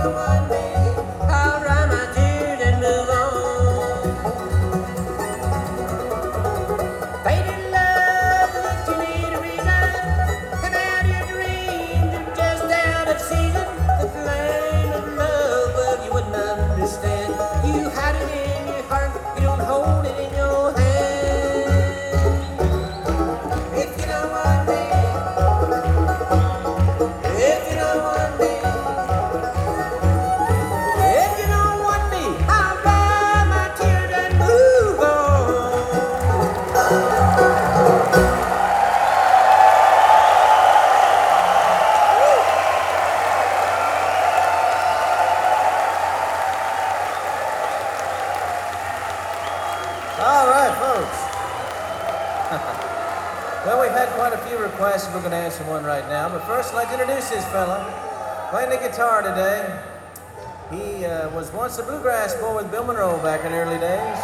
don't want me, I'll dry my tears and move on. Faded love that you need a reason, and out your dreams are just out of season. The flame of love, well, you wouldn't understand. You hide it in your heart, you don't hold it in your hand. If you don't want me, if you don't want me, if you don't want me, I'll dry my tears and move on. All right, folks. Well, we've had quite a few requests. We're going to answer one right now. But first, I'd like to introduce this fella. Playing the guitar today. He was once a bluegrass boy with Bill Monroe back in the early days.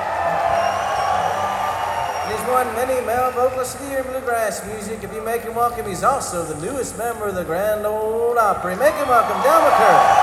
He's won many male vocalists of the year in bluegrass music. If you make him welcome, he's also the newest member of the Grand Ole Opry. Make him welcome, Del McCurry.